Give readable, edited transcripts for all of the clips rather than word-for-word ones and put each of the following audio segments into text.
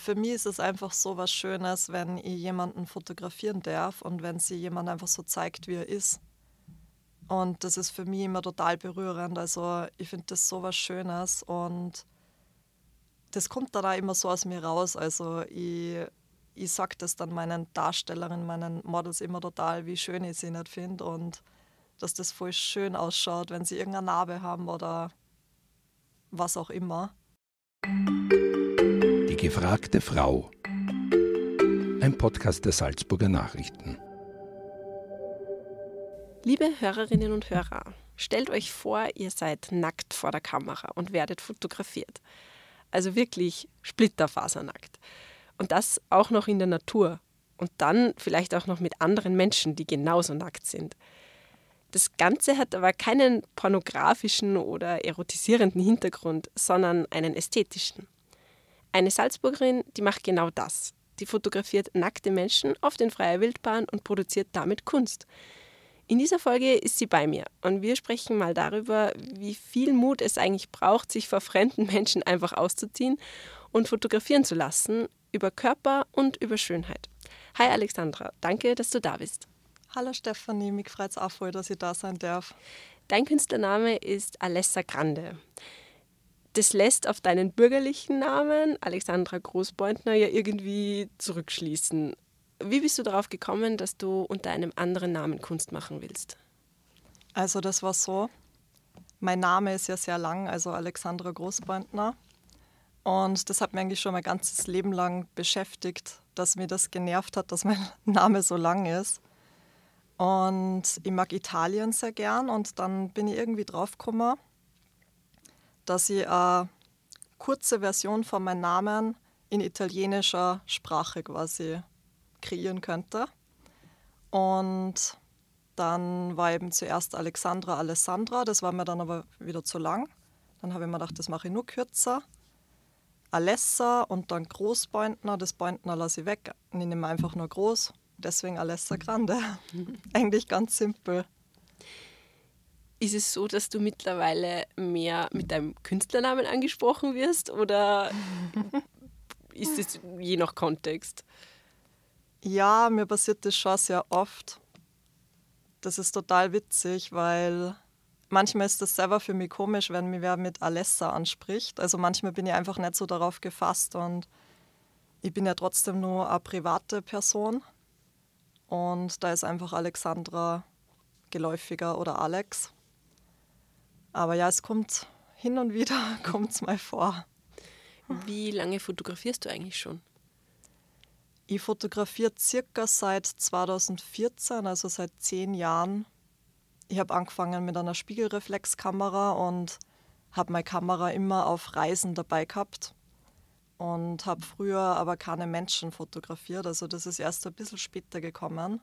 für mich ist es einfach so was Schönes, wenn ich jemanden fotografieren darf und wenn sie jemand einfach so zeigt, wie er ist. Und das ist für mich immer total berührend. Also ich finde das so was Schönes und das kommt dann auch immer so aus mir raus. Also ich sage das dann meinen Darstellerinnen, meinen Models immer total, wie schön ich sie nicht finde und dass das voll schön ausschaut, wenn sie irgendeine Narbe haben oder was auch immer. Die gefragte Frau. Ein Podcast der Salzburger Nachrichten. Liebe Hörerinnen und Hörer, stellt euch vor, ihr seid nackt vor der Kamera und werdet fotografiert. Also wirklich splitterfasernackt. Und das auch noch in der Natur. Und dann vielleicht auch noch mit anderen Menschen, die genauso nackt sind. Das Ganze hat aber keinen pornografischen oder erotisierenden Hintergrund, sondern einen ästhetischen. Eine Salzburgerin, die macht genau das. Die fotografiert nackte Menschen oft in freier Wildbahn und produziert damit Kunst. In dieser Folge ist sie bei mir und wir sprechen mal darüber, wie viel Mut es eigentlich braucht, sich vor fremden Menschen einfach auszuziehen und fotografieren zu lassen, über Körper und über Schönheit. Hi Alexandra, danke, dass du da bist. Hallo Stefanie, mich freut es auch voll, dass ich da sein darf. Dein Künstlername ist Alessa Grande. Das lässt auf deinen bürgerlichen Namen, Alexandra Großbeutner, ja irgendwie zurückschließen. Wie bist du darauf gekommen, dass du unter einem anderen Namen Kunst machen willst? Also das war so, mein Name ist ja sehr lang, also Alexandra Großbeutner. Und das hat mich eigentlich schon mein ganzes Leben lang beschäftigt, dass mir das genervt hat, dass mein Name so lang ist. Und ich mag Italien sehr gern und dann bin ich irgendwie draufgekommen, dass ich eine kurze Version von meinem Namen in italienischer Sprache quasi kreieren könnte. Und dann war eben zuerst Alexandra Alessandra, das war mir dann aber wieder zu lang. Dann habe ich mir gedacht, das mache ich nur kürzer. Alessa und dann Großbeutner, das Beutner lasse ich weg. Und ich nehme einfach nur groß, deswegen Alessa Grande. Eigentlich ganz simpel. Ist es so, dass du mittlerweile mehr mit deinem Künstlernamen angesprochen wirst oder ist es je nach Kontext? Ja, mir passiert das schon sehr oft. Das ist total witzig, weil manchmal ist das selber für mich komisch, wenn mich wer mit Alessa anspricht. Also manchmal bin ich einfach nicht so darauf gefasst und ich bin ja trotzdem nur eine private Person. Und da ist einfach Alexandra geläufiger oder Alex. Aber ja, es kommt hin und wieder kommt's mal vor. Wie lange fotografierst du eigentlich schon? Ich fotografiere circa seit 2014, also seit 10 Jahren. Ich habe angefangen mit einer Spiegelreflexkamera und habe meine Kamera immer auf Reisen dabei gehabt und habe früher aber keine Menschen fotografiert. Also das ist erst ein bisschen später gekommen.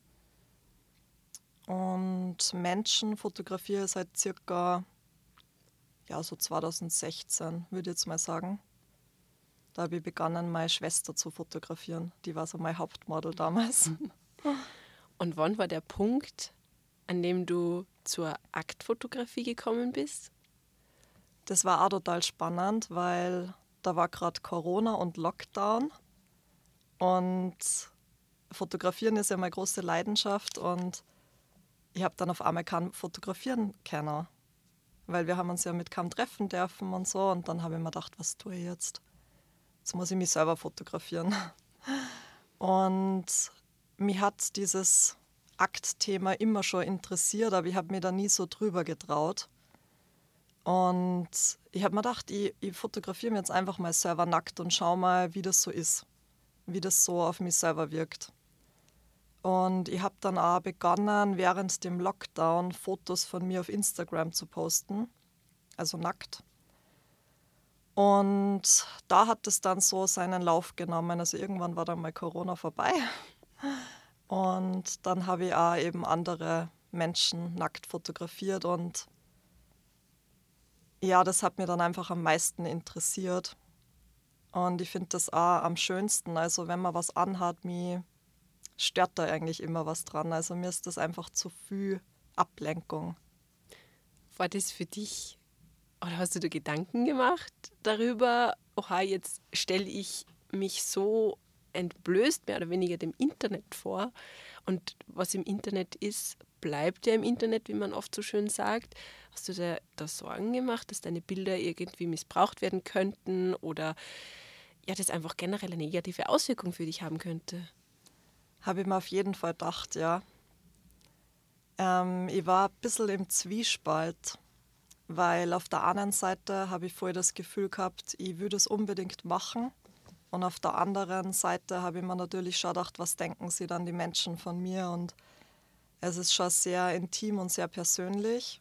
Und Menschen fotografiere ich seit circa so 2016, würde ich jetzt mal sagen. Da habe ich begonnen, meine Schwester zu fotografieren. Die war so mein Hauptmodel damals. Und wann war der Punkt, an dem du zur Aktfotografie gekommen bist? Das war auch total spannend, weil da war gerade Corona und Lockdown. Und Fotografieren ist ja meine große Leidenschaft. Und ich habe dann auf einmal kein Fotografieren können. Weil wir haben uns ja mit kaum treffen dürfen und so. Und dann habe ich mir gedacht, was tue ich jetzt? Jetzt muss ich mich selber fotografieren. Und mich hat dieses Aktthema immer schon interessiert, aber ich habe mich da nie so drüber getraut. Und ich habe mir gedacht, ich fotografiere mir jetzt einfach mal selber nackt und schau mal, wie das so ist, wie das so auf mich selber wirkt. Und ich habe dann auch begonnen, während dem Lockdown Fotos von mir auf Instagram zu posten, also nackt. Und da hat es dann so seinen Lauf genommen. Also irgendwann war dann mal Corona vorbei. Und dann habe ich auch eben andere Menschen nackt fotografiert. Und ja, das hat mir dann einfach am meisten interessiert. Und ich finde das auch am schönsten. Also wenn man was anhat, mich stört da eigentlich immer was dran. Also mir ist das einfach zu viel Ablenkung. War das für dich, oder hast du dir Gedanken gemacht darüber, oha, jetzt stelle ich mich so entblößt, mehr oder weniger dem Internet vor. Und was im Internet ist, bleibt ja im Internet, wie man oft so schön sagt. Hast du dir da Sorgen gemacht, dass deine Bilder irgendwie missbraucht werden könnten oder ja, das einfach generell eine negative Auswirkung für dich haben könnte? Habe ich mir auf jeden Fall gedacht, ja. Ich war ein bisschen im Zwiespalt, weil auf der einen Seite habe ich voll das Gefühl gehabt, ich würde es unbedingt machen. Und auf der anderen Seite habe ich mir natürlich schon gedacht, was denken sie dann die Menschen von mir? Und es ist schon sehr intim und sehr persönlich.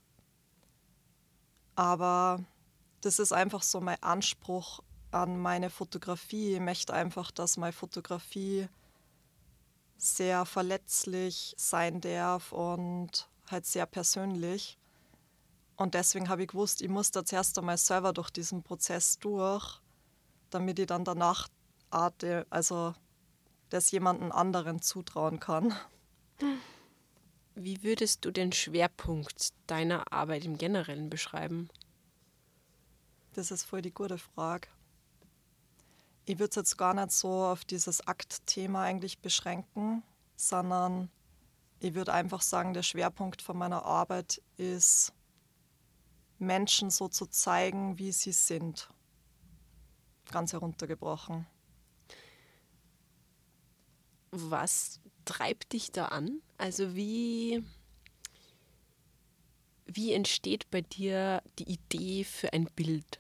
Aber das ist einfach so mein Anspruch an meine Fotografie. Ich möchte einfach, dass meine Fotografie sehr verletzlich sein darf und halt sehr persönlich. Und deswegen habe ich gewusst, ich muss da zuerst einmal selber durch diesen Prozess durch, damit ich dann danach also das jemandem anderen zutrauen kann. Wie würdest du den Schwerpunkt deiner Arbeit im Generellen beschreiben? Das ist voll die gute Frage. Ich würde es jetzt gar nicht so auf dieses Aktthema eigentlich beschränken, sondern ich würde einfach sagen, der Schwerpunkt von meiner Arbeit ist, Menschen so zu zeigen, wie sie sind. Ganz heruntergebrochen. Was treibt dich da an? Also wie entsteht bei dir die Idee für ein Bild?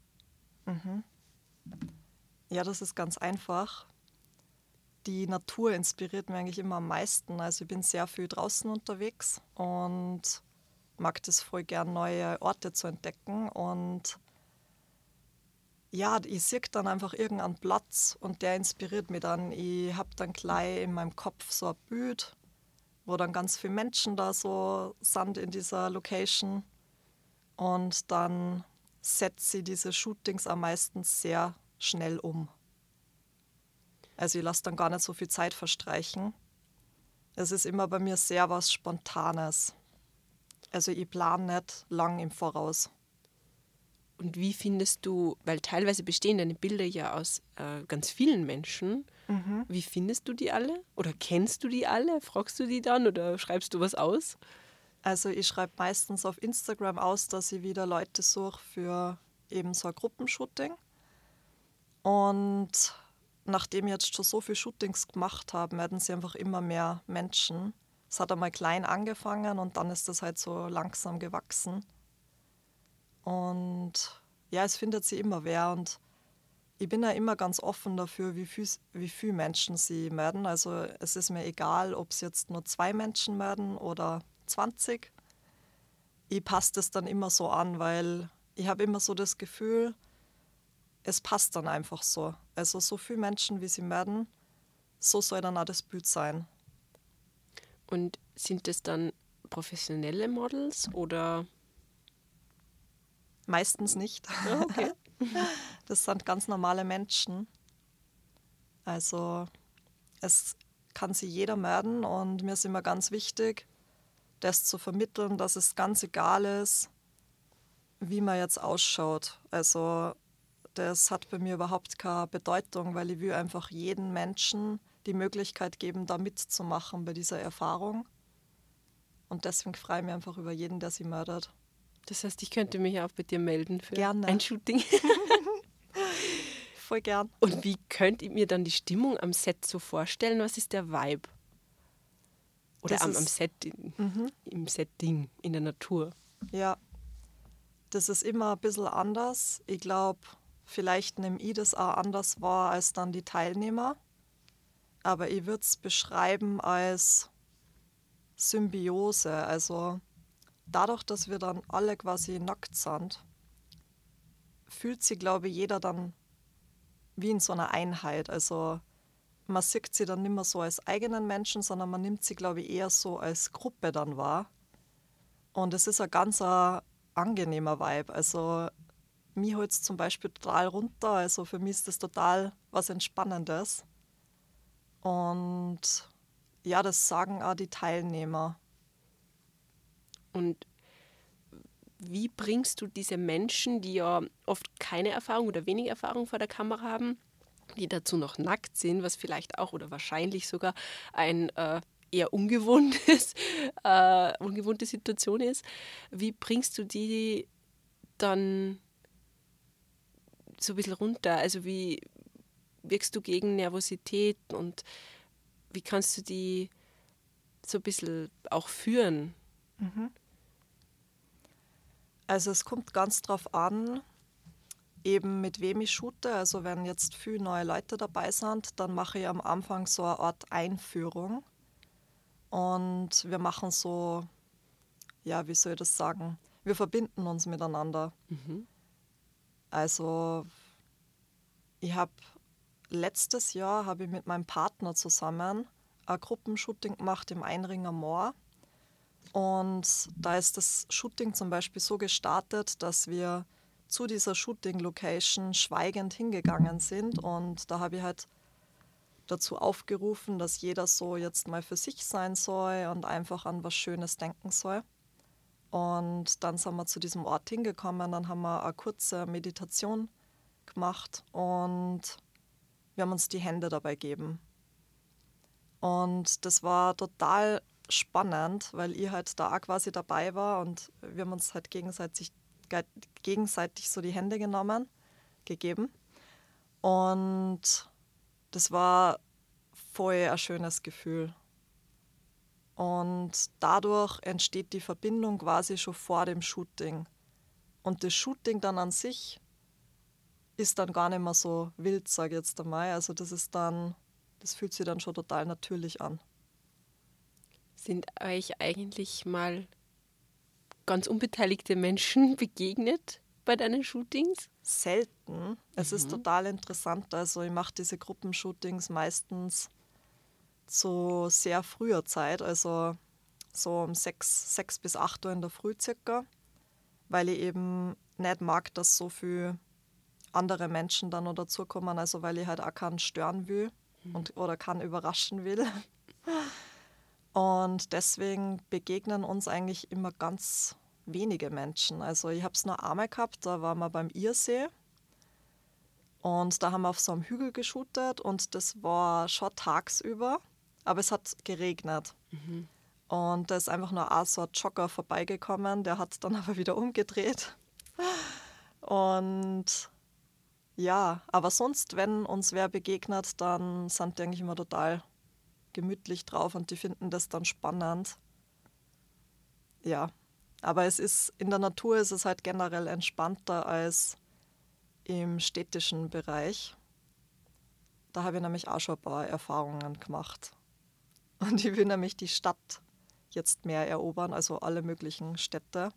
Ja, das ist ganz einfach. Die Natur inspiriert mich eigentlich immer am meisten. Also ich bin sehr viel draußen unterwegs und mag das voll gern, neue Orte zu entdecken. Und ja, ich sehe dann einfach irgendeinen Platz und der inspiriert mich dann. Ich habe dann gleich in meinem Kopf so ein Bild, wo dann ganz viele Menschen da so sind in dieser Location. Und dann setze ich diese Shootings am meisten sehr schnell um. Also ich lasse dann gar nicht so viel Zeit verstreichen. Es ist immer bei mir sehr was Spontanes. Also ich plane nicht lang im Voraus. Und wie findest du, weil teilweise bestehen deine Bilder ja aus ganz vielen Menschen, wie findest du die alle? Oder kennst du die alle? Fragst du die dann oder schreibst du was aus? Also ich schreibe meistens auf Instagram aus, dass ich wieder Leute suche für eben so ein Gruppenshooting. Und nachdem ich jetzt schon so viele Shootings gemacht habe, werden sie einfach immer mehr Menschen. Es hat einmal klein angefangen und dann ist das halt so langsam gewachsen. Und ja, es findet sich immer wer. Und ich bin ja immer ganz offen dafür, wie viel Menschen sie melden. Also es ist mir egal, ob es jetzt nur 2 Menschen melden oder 20. Ich passe das dann immer so an, weil ich habe immer so das Gefühl, es passt dann einfach so. Also so viele Menschen, wie sie melden, so soll dann auch das Bild sein. Und sind es dann professionelle Models oder? Meistens nicht. Ja, okay. Das sind ganz normale Menschen. Also es kann sie jeder melden und mir ist immer ganz wichtig, das zu vermitteln, dass es ganz egal ist, wie man jetzt ausschaut. Also das hat bei mir überhaupt keine Bedeutung, weil ich will einfach jedem Menschen die Möglichkeit geben, da mitzumachen bei dieser Erfahrung. Und deswegen freue ich mich einfach über jeden, der sie meldet. Das heißt, ich könnte mich auch bei dir melden für Gerne. ein Shooting. Voll gern. Und wie könnt ihr mir dann die Stimmung am Set so vorstellen? Was ist der Vibe? Oder Das am ist- Set, im Setting, in der Natur? Ja, das ist immer ein bisschen anders. Ich glaube, vielleicht nehme ich das auch anders wahr als dann die Teilnehmer. Aber ich würde es beschreiben als Symbiose. Also dadurch, dass wir dann alle quasi nackt sind, fühlt sich, glaube ich, jeder dann wie in so einer Einheit. Also man sieht sie dann nicht mehr so als eigenen Menschen, sondern man nimmt sie, glaube ich, eher so als Gruppe dann wahr. Und es ist ein ganz angenehmer Vibe. Also mich holt es zum Beispiel total runter. Also für mich ist das total was Entspannendes. Und ja, das sagen auch die Teilnehmer. Und wie bringst du diese Menschen, die ja oft keine Erfahrung oder wenig Erfahrung vor der Kamera haben, die dazu noch nackt sind, was vielleicht auch oder wahrscheinlich sogar ein eher ungewohnte Situation ist. Wie bringst du die dann so ein bisschen runter? Also wie wirkst du gegen Nervosität und wie kannst du die so ein bisschen auch führen? Also es kommt ganz drauf an, eben mit wem ich shoote. Also wenn jetzt viele neue Leute dabei sind, dann mache ich am Anfang so eine Art Einführung. Und wir machen so, ja, wie soll ich das sagen? Wir verbinden uns miteinander. Also letztes Jahr habe ich mit meinem Partner zusammen ein Gruppenshooting gemacht im Einringer Moor. Und da ist das Shooting zum Beispiel so gestartet, dass wir zu dieser Shooting-Location schweigend hingegangen sind. Und da habe ich halt dazu aufgerufen, dass jeder so jetzt mal für sich sein soll und einfach an was Schönes denken soll. Und dann sind wir zu diesem Ort hingekommen, dann haben wir eine kurze Meditation gemacht und wir haben uns die Hände dabei gegeben. Und das war total spannend, weil ich halt da auch quasi dabei war und wir haben uns halt gegenseitig so die Hände gegeben. Und das war voll ein schönes Gefühl. Und dadurch entsteht die Verbindung quasi schon vor dem Shooting. Und das Shooting dann an sich ist dann gar nicht mehr so wild, sage ich jetzt einmal. Also das fühlt sich dann schon total natürlich an. Sind euch eigentlich mal ganz unbeteiligte Menschen begegnet bei deinen Shootings? Selten. Es ist total interessant. Also ich mache diese Gruppenshootings meistens zu sehr früher Zeit, also so um 6 bis 8 Uhr in der Früh circa, weil ich eben nicht mag, dass so viele andere Menschen dann noch dazukommen, also weil ich halt auch keinen stören will oder keinen überraschen will. Und deswegen begegnen uns eigentlich immer ganz wenige Menschen. Also ich habe es nur einmal gehabt, da waren wir beim Ihrsee und da haben wir auf so einem Hügel geshootet und das war schon tagsüber, aber es hat geregnet. Und da ist einfach nur so ein Jogger vorbeigekommen, der hat dann aber wieder umgedreht. Und ja, aber sonst, wenn uns wer begegnet, dann sind die eigentlich immer total gemütlich drauf und die finden das dann spannend. Ja, aber in der Natur ist es halt generell entspannter als im städtischen Bereich. Da habe ich nämlich auch schon ein paar Erfahrungen gemacht. Und ich will nämlich die Stadt jetzt mehr erobern, also alle möglichen Städte.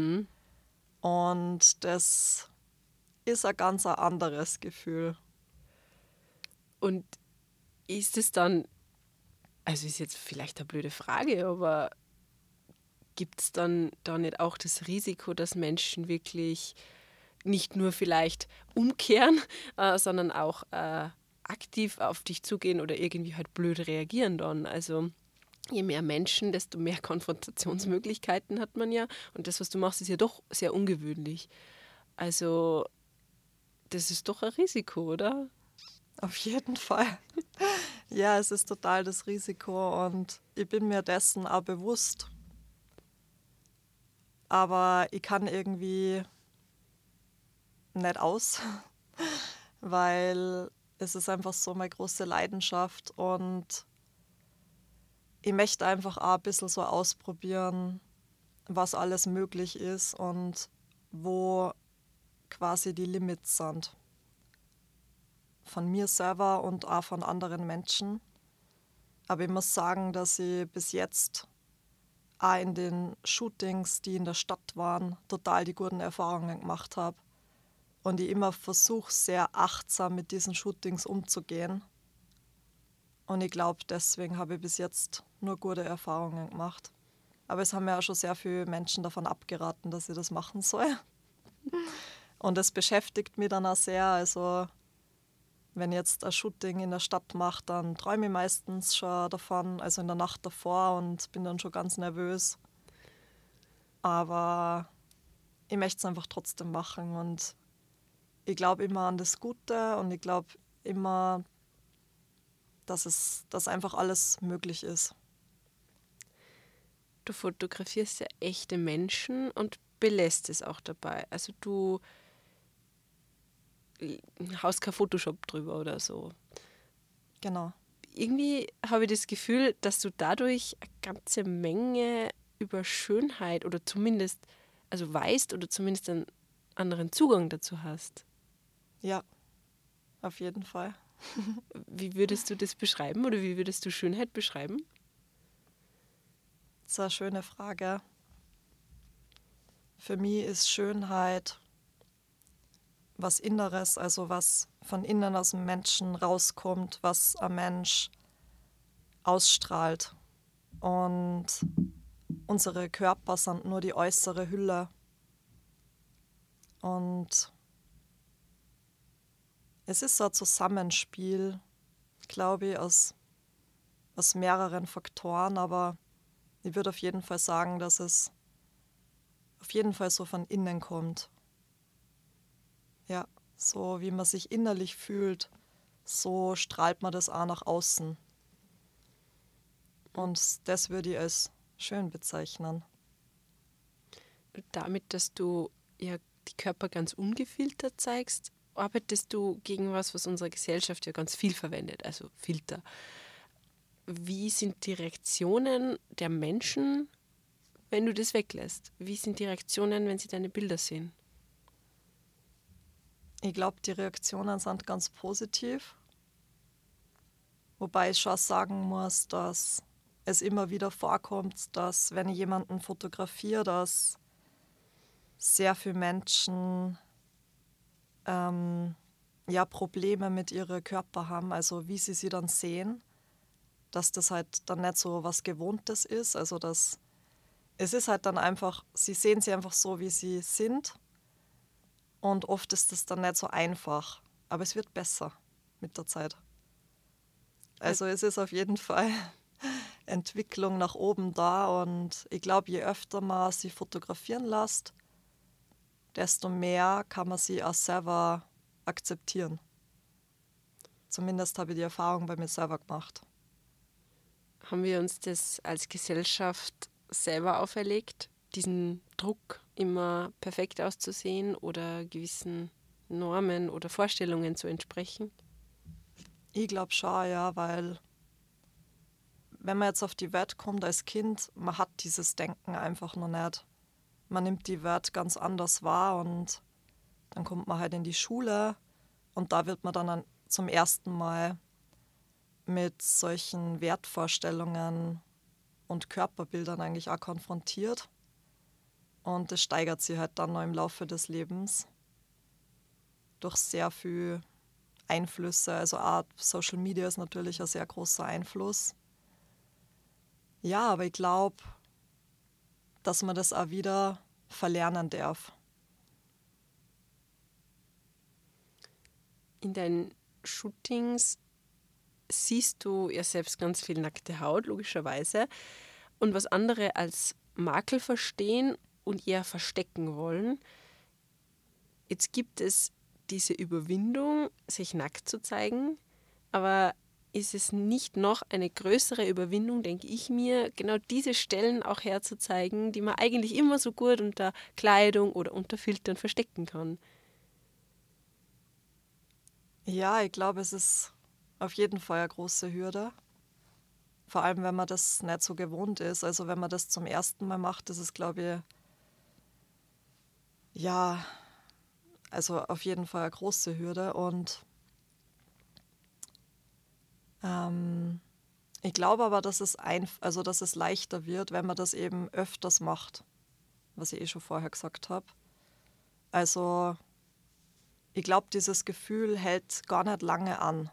Und das ist ein ganz anderes Gefühl. Und ist es dann, also ist jetzt vielleicht eine blöde Frage, aber gibt es dann da nicht auch das Risiko, dass Menschen wirklich nicht nur vielleicht umkehren, sondern auch aktiv auf dich zugehen oder irgendwie halt blöd reagieren dann? Also je mehr Menschen, desto mehr Konfrontationsmöglichkeiten hat man ja. Und das, was du machst, ist ja doch sehr ungewöhnlich. Also das ist doch ein Risiko, oder? Auf jeden Fall. Ja, es ist total das Risiko und ich bin mir dessen auch bewusst. Aber ich kann irgendwie nicht aus, weil es ist einfach so meine große Leidenschaft und ich möchte einfach auch ein bisschen so ausprobieren, was alles möglich ist und wo quasi die Limits sind. Von mir selber und auch von anderen Menschen. Aber ich muss sagen, dass ich bis jetzt auch in den Shootings, die in der Stadt waren, total die guten Erfahrungen gemacht habe. Und ich immer versuche, sehr achtsam mit diesen Shootings umzugehen. Und ich glaube, deswegen habe ich bis jetzt nur gute Erfahrungen gemacht. Aber es haben mir auch schon sehr viele Menschen davon abgeraten, dass ich das machen soll. Und das beschäftigt mich dann auch sehr. Also wenn ich jetzt ein Shooting in der Stadt mache, dann träume ich meistens schon davon, also in der Nacht davor und bin dann schon ganz nervös. Aber ich möchte es einfach trotzdem machen und ich glaube immer an das Gute und ich glaube immer, dass einfach alles möglich ist. Du fotografierst ja echte Menschen und belässt es auch dabei. Also du haust kein Photoshop drüber oder so. Genau. Irgendwie habe ich das Gefühl, dass du dadurch eine ganze Menge über Schönheit oder zumindest, also weißt oder zumindest einen anderen Zugang dazu hast. Ja, auf jeden Fall. Wie würdest du das beschreiben oder wie würdest du Schönheit beschreiben? Das ist eine schöne Frage. Für mich ist Schönheit was Inneres, also was von innen aus dem Menschen rauskommt, was ein Mensch ausstrahlt. Und unsere Körper sind nur die äußere Hülle. Und es ist so ein Zusammenspiel, glaube ich, aus mehreren Faktoren, aber ich würde auf jeden Fall sagen, dass es auf jeden Fall so von innen kommt. Ja, so wie man sich innerlich fühlt, so strahlt man das auch nach außen. Und das würde ich als schön bezeichnen. Damit, dass du ja die Körper ganz ungefiltert zeigst, arbeitest du gegen was unsere Gesellschaft ja ganz viel verwendet, also Filter. Wie sind die Reaktionen der Menschen, wenn du das weglässt? Wie sind die Reaktionen, wenn sie deine Bilder sehen? Ich glaube, die Reaktionen sind ganz positiv. Wobei ich schon sagen muss, dass es immer wieder vorkommt, dass wenn ich jemanden fotografiere, dass sehr viele Menschen ja, Probleme mit ihrem Körper haben, also wie sie dann sehen, dass das halt dann nicht so was Gewohntes ist. Also es ist halt dann einfach, sie sehen sie einfach so, wie sie sind. Und oft ist das dann nicht so einfach. Aber es wird besser mit der Zeit. Also es ist auf jeden Fall Entwicklung nach oben da. Und ich glaube, je öfter man sie fotografieren lässt, desto mehr kann man sie auch selber akzeptieren. Zumindest habe ich die Erfahrung bei mir selber gemacht. Haben wir uns das als Gesellschaft selber auferlegt, diesen Druck, immer perfekt auszusehen oder gewissen Normen oder Vorstellungen zu entsprechen? Ich glaube schon, ja, weil wenn man jetzt auf die Welt kommt als Kind, man hat dieses Denken einfach noch nicht. Man nimmt die Welt ganz anders wahr und dann kommt man halt in die Schule und da wird man dann zum ersten Mal mit solchen Wertvorstellungen und Körperbildern eigentlich auch konfrontiert. Und das steigert sich halt dann noch im Laufe des Lebens durch sehr viel Einflüsse. Also auch Social Media ist natürlich ein sehr großer Einfluss. Ja, aber ich glaube, dass man das auch wieder verlernen darf. In deinen Shootings siehst du ja selbst ganz viel nackte Haut, logischerweise. Und was andere als Makel verstehen und eher verstecken wollen. Jetzt gibt es diese Überwindung, sich nackt zu zeigen, aber ist es nicht noch eine größere Überwindung, denke ich mir, genau diese Stellen auch herzuzeigen, die man eigentlich immer so gut unter Kleidung oder unter Filtern verstecken kann? Ja, ich glaube, es ist auf jeden Fall eine große Hürde. Vor allem, wenn man das nicht so gewohnt ist. Also wenn man das zum ersten Mal macht, das ist, glaube ich, ja, also auf jeden Fall eine große Hürde. Und ich glaube aber, dass dass es leichter wird, wenn man das eben öfters macht, was ich schon vorher gesagt habe. Also ich glaube, dieses Gefühl hält gar nicht lange an.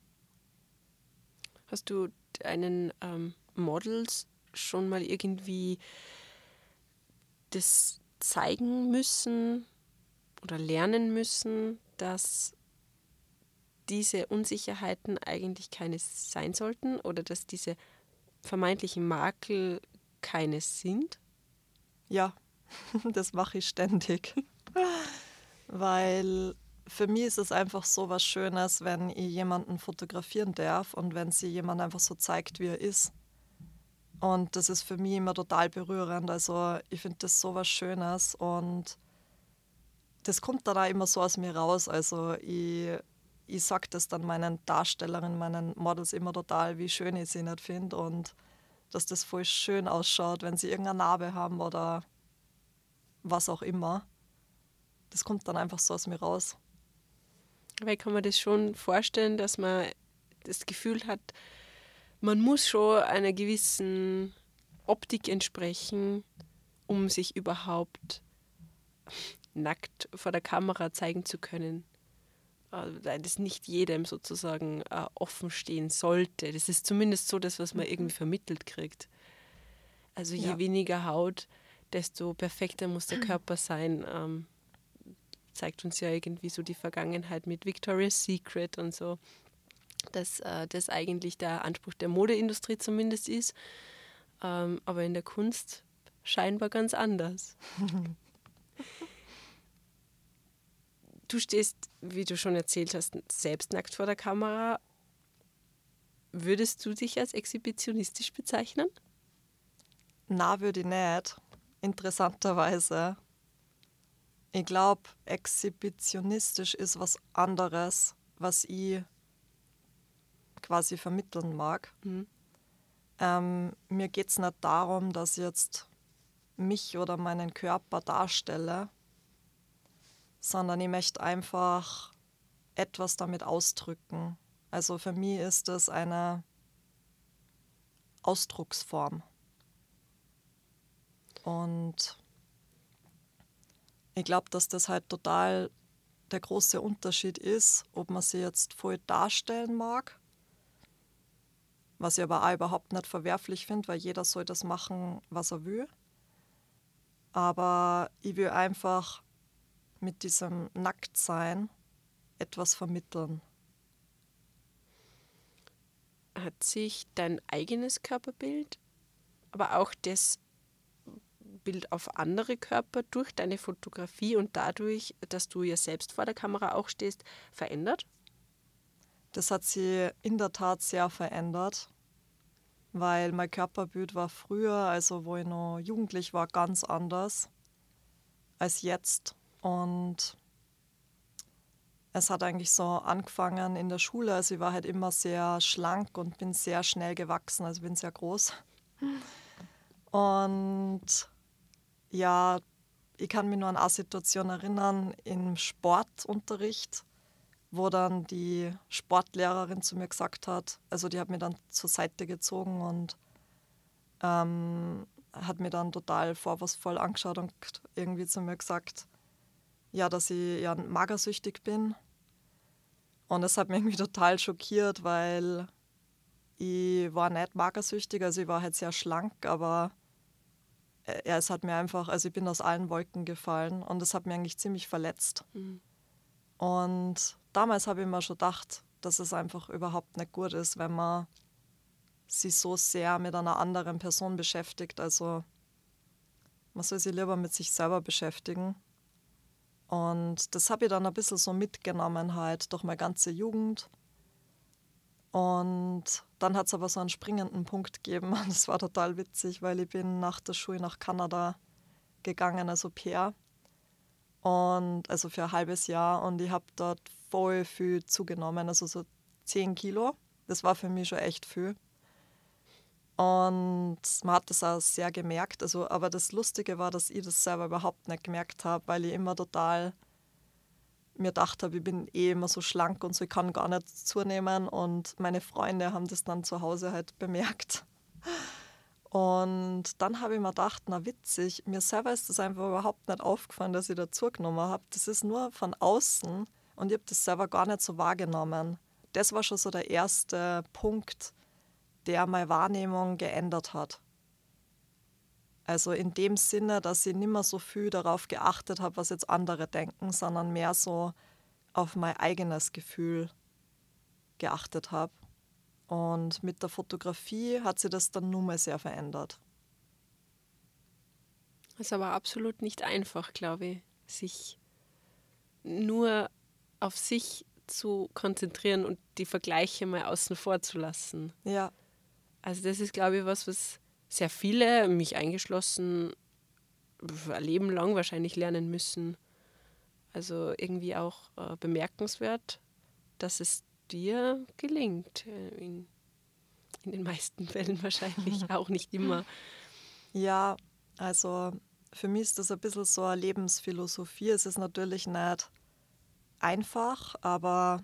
Hast du deinen Models schon mal irgendwie das zeigen müssen oder lernen müssen, dass diese Unsicherheiten eigentlich keine sein sollten oder dass diese vermeintlichen Makel keine sind? Ja, das mache ich ständig. Weil für mich ist es einfach so was Schönes, wenn ich jemanden fotografieren darf und wenn sie jemand einfach so zeigt, wie er ist. Und das ist für mich immer total berührend. Also ich finde das so was Schönes und das kommt dann auch immer so aus mir raus. Also ich sage das dann meinen Darstellerinnen, meinen Models immer total, wie schön ich sie nicht finde und dass das voll schön ausschaut, wenn sie irgendeine Narbe haben oder was auch immer. Das kommt dann einfach so aus mir raus. Weil ich kann mir das schon vorstellen, dass man das Gefühl hat, man muss schon einer gewissen Optik entsprechen, um sich überhaupt nackt vor der Kamera zeigen zu können. Weil das nicht jedem sozusagen offen stehen sollte. Das ist zumindest so das, was man irgendwie vermittelt kriegt. Also je Ja. weniger Haut, desto perfekter muss der Körper sein. Zeigt uns ja irgendwie so die Vergangenheit mit Victoria's Secret und so, dass das eigentlich der Anspruch der Modeindustrie zumindest ist, aber in der Kunst scheinbar ganz anders. Du stehst, wie du schon erzählt hast, selbst nackt vor der Kamera. Würdest du dich als exhibitionistisch bezeichnen? Na, würde ich nicht. Interessanterweise. Ich glaube, exhibitionistisch ist was anderes, was ich quasi vermitteln mag. Mir geht es nicht darum, dass ich jetzt mich oder meinen Körper darstelle, sondern ich möchte einfach etwas damit ausdrücken. Also für mich ist das eine Ausdrucksform. Und ich glaube, dass das halt total der große Unterschied ist, ob man sie jetzt voll darstellen mag, was ich aber auch überhaupt nicht verwerflich finde, weil jeder soll das machen, was er will. Aber ich will einfach mit diesem Nacktsein etwas vermitteln. Hat sich dein eigenes Körperbild, aber auch das Bild auf andere Körper durch deine Fotografie und dadurch, dass du ja selbst vor der Kamera auch stehst, verändert? Das hat sich in der Tat sehr verändert, weil mein Körperbild war früher, also wo ich noch jugendlich war, ganz anders als jetzt. Und es hat eigentlich so angefangen in der Schule. Also ich war halt immer sehr schlank und bin sehr schnell gewachsen, also bin sehr groß. Und ja, ich kann mich nur an eine Situation erinnern im Sportunterricht, wo dann die Sportlehrerin zu mir gesagt hat, also die hat mich dann zur Seite gezogen und hat mir dann total vorwurfsvoll angeschaut und irgendwie zu mir gesagt, ja, dass ich ja magersüchtig bin. Und das hat mich irgendwie total schockiert, weil ich war nicht magersüchtig, also ich war halt sehr schlank, aber es hat mir einfach, also ich bin aus allen Wolken gefallen und das hat mich eigentlich ziemlich verletzt. Und damals habe ich mir schon gedacht, dass es einfach überhaupt nicht gut ist, wenn man sich so sehr mit einer anderen Person beschäftigt. Also man soll sich lieber mit sich selber beschäftigen. Und das habe ich dann ein bisschen so mitgenommen halt durch meine ganze Jugend. Und dann hat es aber so einen springenden Punkt gegeben. Und das war total witzig, weil ich bin nach der Schule nach Kanada gegangen als Au-pair. Und also für ein halbes Jahr. Und ich habe dort voll viel zugenommen, also so 10 Kilo. Das war für mich schon echt viel. Und man hat das auch sehr gemerkt. Also, aber das Lustige war, dass ich das selber überhaupt nicht gemerkt habe, weil ich immer total mir gedacht habe, ich bin eh immer so schlank und so, ich kann gar nicht zunehmen. Und meine Freunde haben das dann zu Hause halt bemerkt. Und dann habe ich mir gedacht, na witzig, mir selber ist das einfach überhaupt nicht aufgefallen, dass ich da zugenommen habe. Das ist nur von außen und ich habe das selber gar nicht so wahrgenommen. Das war schon so der erste Punkt, der meine Wahrnehmung geändert hat. Also in dem Sinne, dass ich nicht mehr so viel darauf geachtet habe, was jetzt andere denken, sondern mehr so auf mein eigenes Gefühl geachtet habe. Und mit der Fotografie hat sich das dann nur mal sehr verändert. Das ist aber absolut nicht einfach, glaube ich, sich nur auf sich zu konzentrieren und die Vergleiche mal außen vor zu lassen. Ja, Also das ist, glaube ich, was sehr viele, mich eingeschlossen, ein Leben lang wahrscheinlich lernen müssen. Also irgendwie auch bemerkenswert, dass es dir gelingt. In den meisten Fällen wahrscheinlich, auch nicht immer. ja, also für mich ist das ein bisschen so eine Lebensphilosophie. Es ist natürlich nicht einfach, aber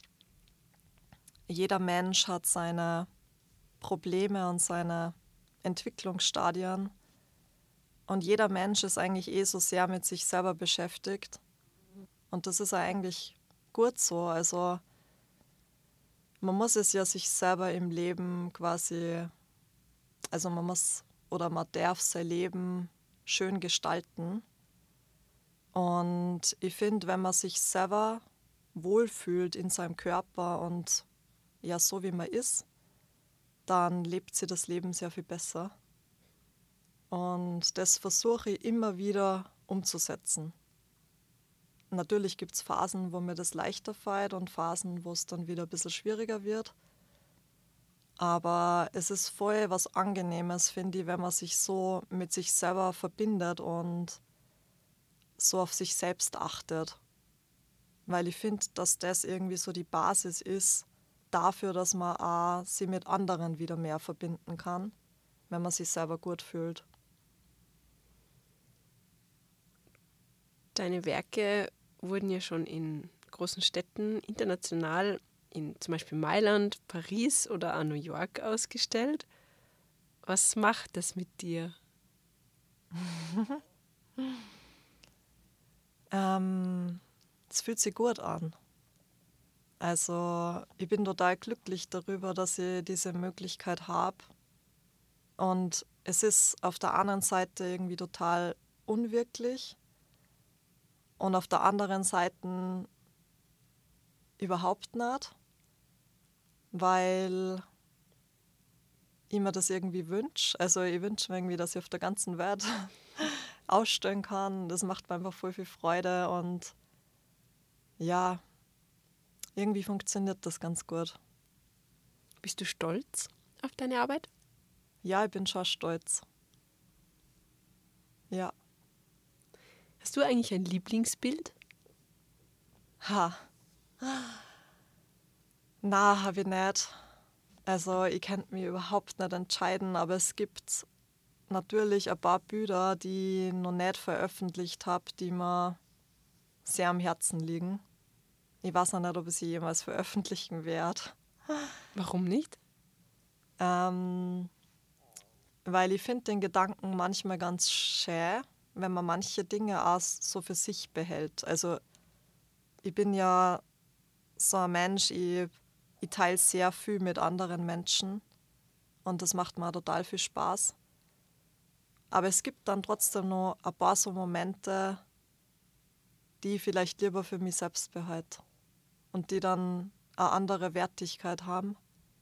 jeder Mensch hat seine Probleme und seine Entwicklungsstadien. Und jeder Mensch ist eigentlich so sehr mit sich selber beschäftigt. Und das ist ja eigentlich gut so. Also man muss es ja sich selber im Leben quasi, also man muss oder man darf sein Leben schön gestalten. Und ich finde, wenn man sich selber wohlfühlt in seinem Körper und ja, so wie man ist, dann lebt sie das Leben sehr viel besser. Und das versuche ich immer wieder umzusetzen. Natürlich gibt es Phasen, wo mir das leichter fällt und Phasen, wo es dann wieder ein bisschen schwieriger wird. Aber es ist voll was Angenehmes, finde ich, wenn man sich so mit sich selber verbindet und so auf sich selbst achtet. Weil ich finde, dass das irgendwie so die Basis ist dafür, dass man auch sich mit anderen wieder mehr verbinden kann, wenn man sich selber gut fühlt. Deine Werke wurden ja schon in großen Städten international, in zum Beispiel Mailand, Paris oder auch New York ausgestellt. Was macht das mit dir? Es fühlt sich gut an. Also ich bin total glücklich darüber, dass ich diese Möglichkeit habe. Und es ist auf der einen Seite irgendwie total unwirklich und auf der anderen Seite überhaupt nicht, weil ich mir das irgendwie wünsche. Also ich wünsche mir irgendwie, dass ich auf der ganzen Welt ausstellen kann. Das macht mir einfach voll viel Freude und ja, irgendwie funktioniert das ganz gut. Bist du stolz auf deine Arbeit? Ja, ich bin schon stolz. Ja. Hast du eigentlich ein Lieblingsbild? Ha. Na, habe ich nicht. Also ich kann mich überhaupt nicht entscheiden, aber es gibt natürlich ein paar Bilder, die ich noch nicht veröffentlicht habe, die mir sehr am Herzen liegen. Ich weiß noch nicht, ob ich sie jemals veröffentlichen werde. Warum nicht? Ähm, Weil ich finde den Gedanken manchmal ganz schön, wenn man manche Dinge auch so für sich behält. Also ich bin ja so ein Mensch, ich teile sehr viel mit anderen Menschen und das macht mir total viel Spaß. Aber es gibt dann trotzdem noch ein paar so Momente, die ich vielleicht lieber für mich selbst behalte und die dann eine andere Wertigkeit haben.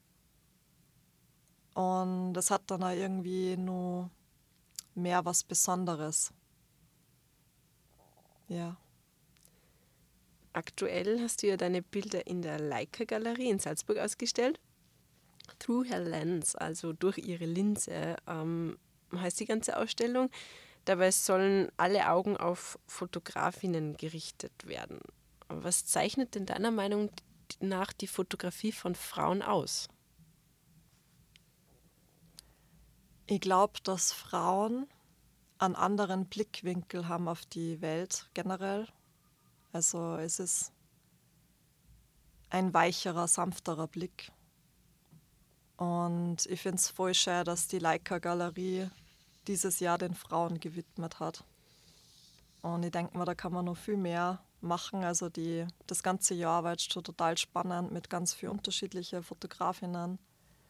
Und das hat dann auch irgendwie nur mehr was Besonderes. Ja. Aktuell hast du ja deine Bilder in der Leica-Galerie in Salzburg ausgestellt. Through Her Lens, also durch ihre Linse, heißt die ganze Ausstellung. Dabei sollen alle Augen auf Fotografinnen gerichtet werden. Was zeichnet denn deiner Meinung nach die Fotografie von Frauen aus? Ich glaube, dass Frauen einen anderen Blickwinkel haben auf die Welt generell. Also es ist ein weicherer, sanfterer Blick. Und ich finde es voll schön, dass die Leica-Galerie dieses Jahr den Frauen gewidmet hat. Und ich denke mal, da kann man noch viel mehr machen. Also das ganze Jahr war jetzt schon total spannend mit ganz vielen unterschiedlichen Fotografinnen.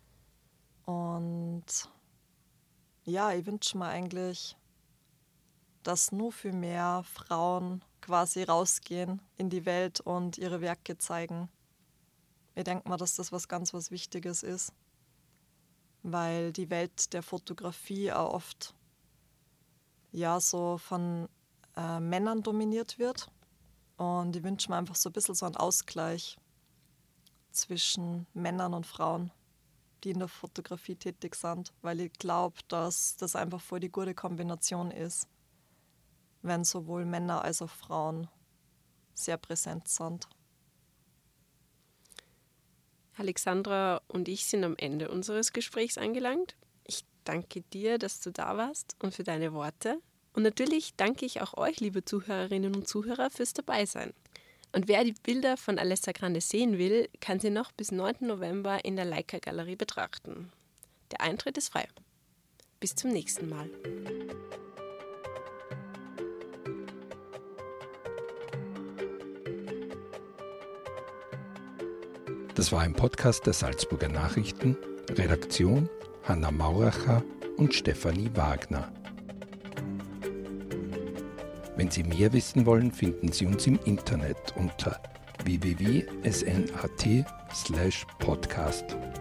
Und ja, ich wünsche mir eigentlich, dass nur viel mehr Frauen quasi rausgehen in die Welt und ihre Werke zeigen. Ich denke mal, dass das was Wichtiges ist, weil die Welt der Fotografie auch oft ja so von Männern dominiert wird. Und ich wünsche mir einfach so ein bisschen so einen Ausgleich zwischen Männern und Frauen, die in der Fotografie tätig sind, weil ich glaube, dass das einfach voll die gute Kombination ist, wenn sowohl Männer als auch Frauen sehr präsent sind. Alexandra und ich sind am Ende unseres Gesprächs angelangt. Ich danke dir, dass du da warst und für deine Worte. Und natürlich danke ich auch euch, liebe Zuhörerinnen und Zuhörer, fürs Dabeisein. Und wer die Bilder von Alessa Grande sehen will, kann sie noch bis 9. November in der Leica-Galerie betrachten. Der Eintritt ist frei. Bis zum nächsten Mal. Das war ein Podcast der Salzburger Nachrichten, Redaktion Hanna Mauracher und Stefanie Wagner. Wenn Sie mehr wissen wollen, finden Sie uns im Internet unter www.snat/podcast.